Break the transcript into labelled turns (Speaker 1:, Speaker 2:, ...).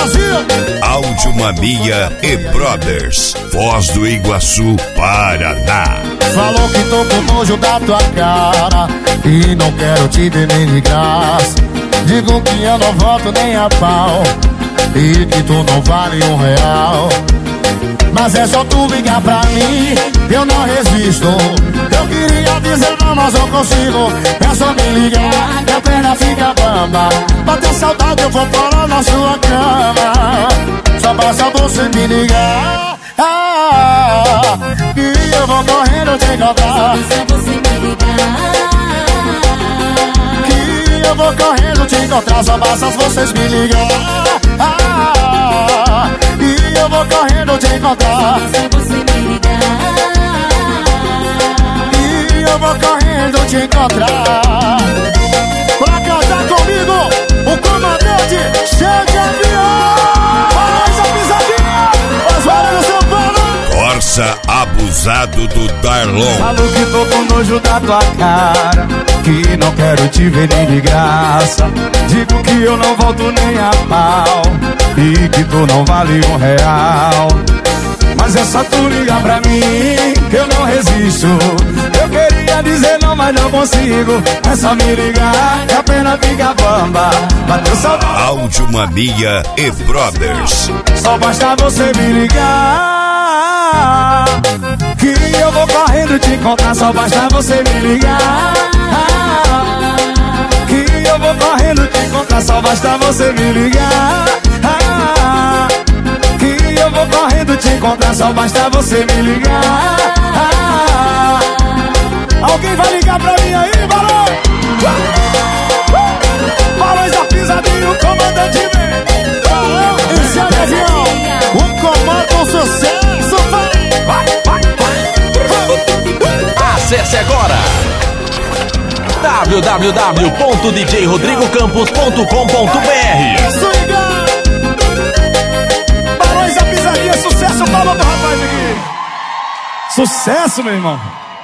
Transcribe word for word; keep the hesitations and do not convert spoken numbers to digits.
Speaker 1: Brasil.
Speaker 2: Áudio Mania e Brothers, Foz do Iguaçu, Paraná.
Speaker 1: Falou que tô com nojo da tua cara e não quero te ver nem de graça. Digo que eu não volto nem a pau e que tu não vale um real. Mas é só tu ligar pra mim, eu não resisto. Eu queria dizer não, mas não consigo. É só me ligar, que a perna fica bamba. Bater saudade eu vou parar na sua cama. Só basta você me ligar, ah, e eu vou correndo te encontrar.
Speaker 3: Só você me ligar,
Speaker 1: Que eu vou correndo te encontrar. Só basta vocês me ligar, ah, e eu vou correndo te encontrar.
Speaker 3: só você me ligar.
Speaker 1: E eu vou correndo te encontrar. Pra cantar comigo, o comandante Chega Avião. Faz a pisadinha, Oswaldo São Paulo.
Speaker 2: Corsa abusado do Darlon.
Speaker 1: Falo que tô com nojo da tua cara, que não quero te ver nem de graça. Digo que eu não volto nem a pau e que tu não vale um real. Mas é só tu ligar pra mim, que eu não resisto. Eu queria dizer não, mas não consigo. É só me ligar, que a pena fica bamba. Bateu saudade.
Speaker 2: Áudio Mania e Brothers.
Speaker 1: Só basta você me ligar, que eu vou correndo te encontrar. Só basta você me ligar, que eu vou correndo te encontrar. Só basta você me ligar, que eu vou correndo te encontrar. Só basta você me ligar. Alguém vai ligar pra mim aí, Balão? Balões da pisadinha, o comandante vem. Balão, esse é o avião. O comando sucesso, vai, vai, vai, vai.
Speaker 4: Acesse agora w w w ponto d j rodrigo campos ponto com ponto b r.
Speaker 1: Isso, ligar. Balões da pisadinha, sucesso, palma do rapaz aqui. Sucesso, meu irmão.